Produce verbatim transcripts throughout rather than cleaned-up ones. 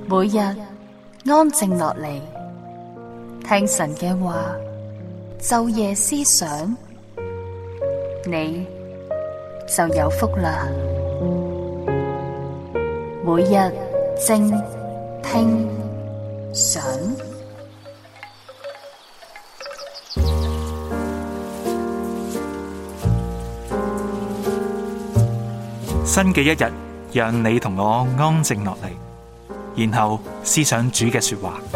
每日安靜落嚟，聽神嘅話，晝夜思想，你就有福啦。每日靜聽想， 新嘅一日，讓你同我安靜落嚟，然後思想主嘅說話。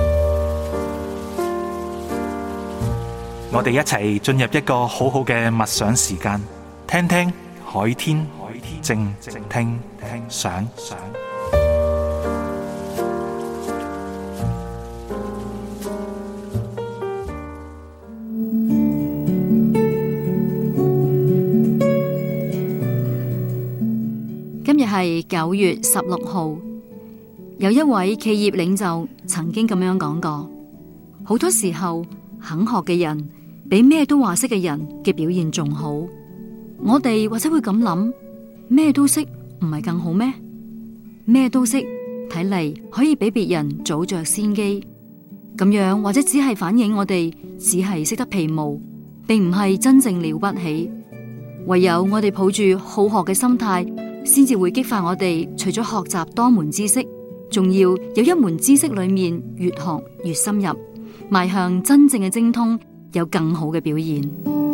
我哋一齊進入一個好好嘅默想時間，聽聽海天，靜聽想。 今日係九月十六號，有一位企業領袖曾經咁樣講過：好多時候肯學嘅人比咩都話識嘅人嘅表現仲好。我哋或者會咁諗，咩都識唔係更好咩？咩都識睇嚟可以比別人早着先機，咁樣或者只係反映我哋只係識得皮毛，並唔係真正了不起。唯有我哋抱住好學嘅心態，先至會激發我哋除咗學習多門知識，仲要有一門知識裏面越學越深入，邁向真正嘅精通，有更好嘅表現。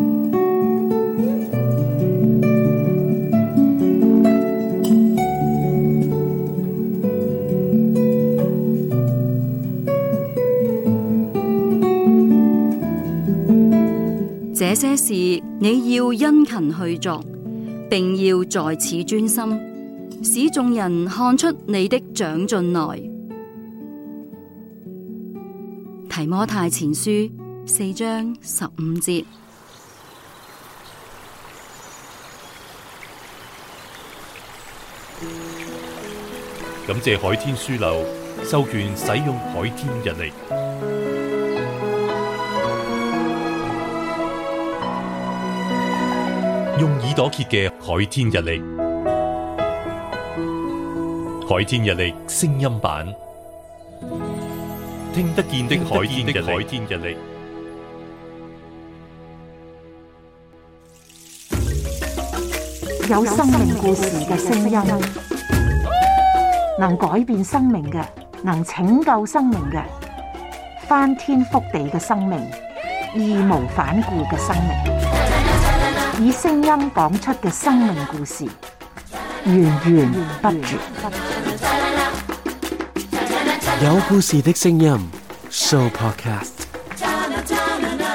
這些事你要殷勤去做，並要在此專心，使眾人看出你的長進來。提摩太前書四章十五節。 感謝海天書樓授權使用海天日曆，用耳朵揭嘅海天日曆，海天日曆聲音版，聽得見的海天日曆， 有生命故事嘅聲音，能改變生命嘅，能拯救生命嘅，翻天覆地嘅生命，義無反顧嘅生命。以聲音講出嘅生命故事，源源不絕。 有故事的聲音 Show Podcast。